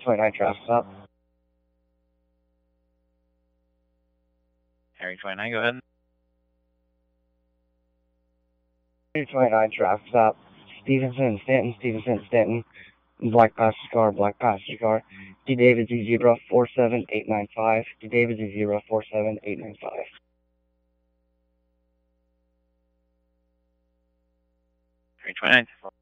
329 traffic stop. Harry 29, go ahead. 329 traffic stop. Stevenson, Stanton. Black passenger car. D David 47895. D David 47895. Harry 29.